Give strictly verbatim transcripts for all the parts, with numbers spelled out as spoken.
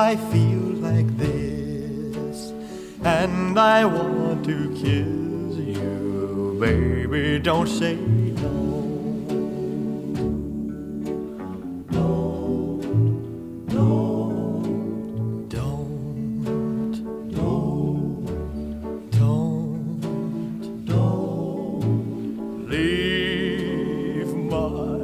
I feel like this, and I want to kiss you, baby, don't say no. Leave my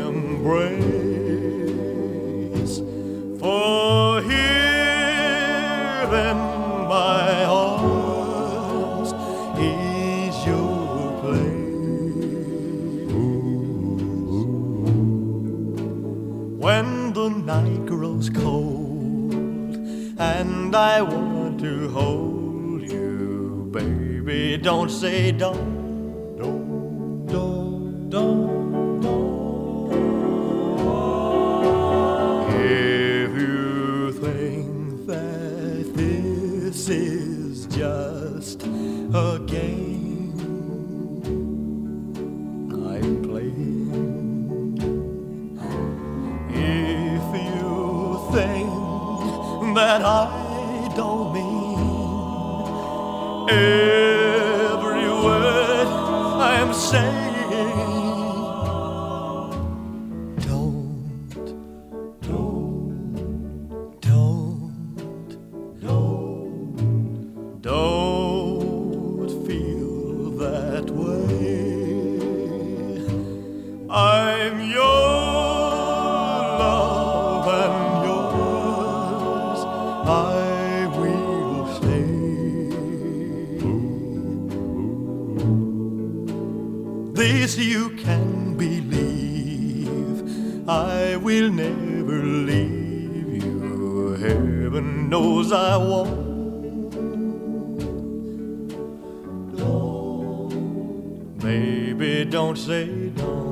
embrace, for here in my arms is your place. When the night grows cold and I want to hold you, baby, don't say don't. Don't, don't, don't. If you think that this is just a game I'm playing, if you think that I don't mean every word I'm saying, don't feel that way. I'm your love and yours I will stay. This you can believe, I will never leave you. Heaven knows I won't. Baby, don't say don't.